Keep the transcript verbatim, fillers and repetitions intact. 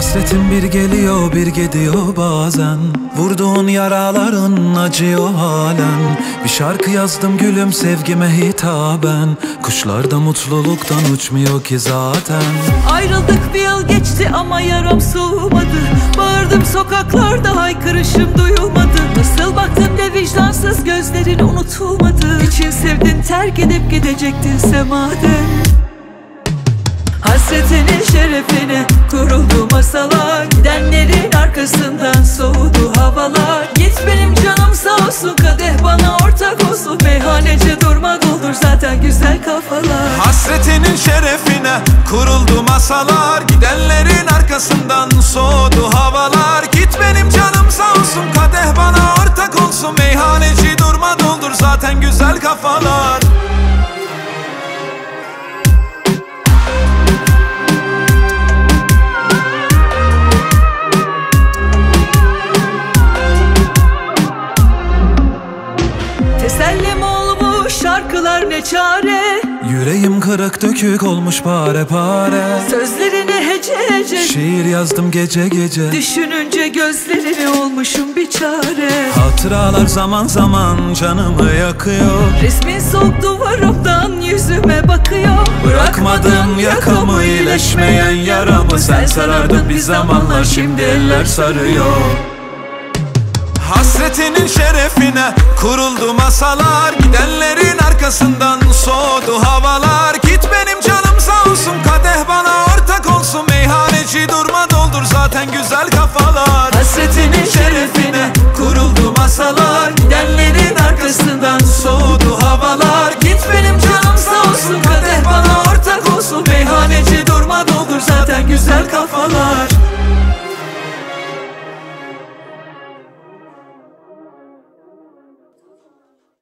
Hasretin bir geliyor bir gidiyor bazen. Vurduğun yaraların acıyor halen. Bir şarkı yazdım gülüm sevgime hitaben. Kuşlar da mutluluktan uçmuyor ki zaten. Ayrıldık bir yıl geçti ama yaram soğumadı. Bağırdım sokaklarda haykırışım duyulmadı. Nasıl baktın be vicdansız gözlerin unutulmadı. İçin sevdin terk edip gidecektinse madem. Hasretinin şerefine kuruldu masalar. Gidenlerin arkasından soğudu havalar. Git benim canım sağ olsun, kadeh bana ortak olsun. Meyhaneci durma doldur zaten güzel kafalar. Hasretinin şerefine kuruldu masalar. Gidenlerin arkasından soğudu havalar. Git benim canım sağ olsun, kadeh bana ortak olsun. Meyhaneci durma doldur zaten güzel kafalar. Tesellim olmuş şarkılar ne çare. Yüreğim kırık dökük olmuş pare pare. Sözlerine hece hece şiir yazdım gece gece. düşününce gözlerine olmuşum bir çare. Hatıralar zaman zaman canımı yakıyor. Resmin soğuk duvarımdan yüzüme bakıyor. Bırakmadın yakamı iyileşmeyen yaramı. Sen sarardın bir zamanlar şimdi eller sarıyor. Hasretinin şerefine kuruldu masalar. Gidenlerin arkasından soğudu havalar. Git benim canım sağ olsun, kadeh bana ortak olsun. Meyhaneci durma doldur zaten güzel kafalar. Hasretinin şerefine kuruldu masalar. Gidenlerin arkasından soğudu havalar. Git benim canım sağ olsun, kadeh bana ortak olsun. Meyhaneci durma doldur zaten güzel kafalar.